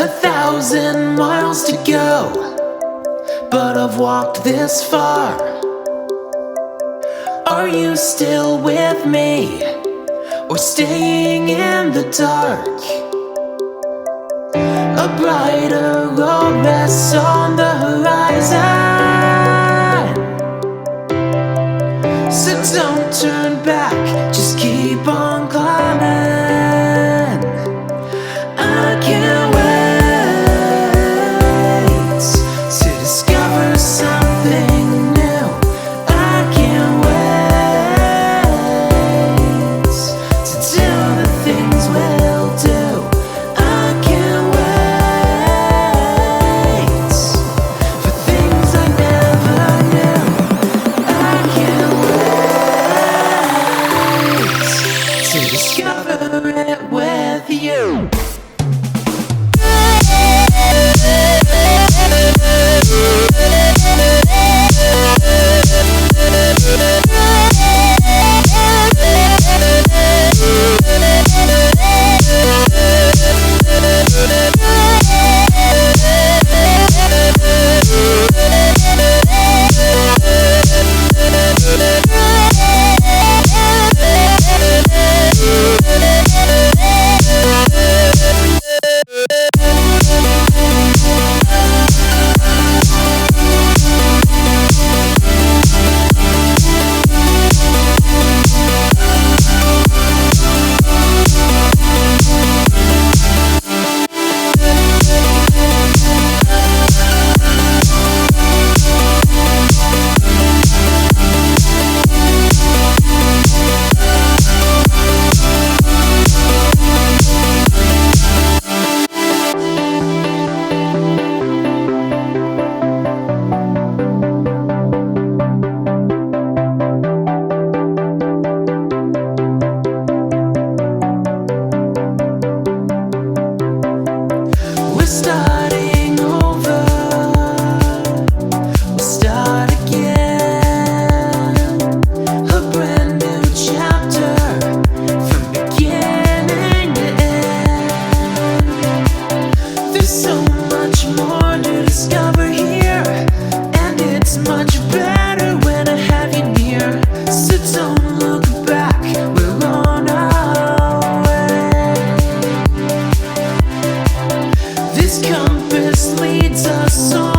1,000 miles to go, but I've walked this far. Are you still with me, or staying in the dark? A brighter road rests on the horizon, so don't turn back, just keep on climbing. I can't wait to discover something new. I can't wait to do the things we'll do. I can't wait for things I never knew. I can't wait to discover it with you. Starting over, we'll start again. A brand new chapter from beginning to end. There's so much more to discover here, and it's much better when I have you near. So don't look back, we're on our way. This compass leads us on.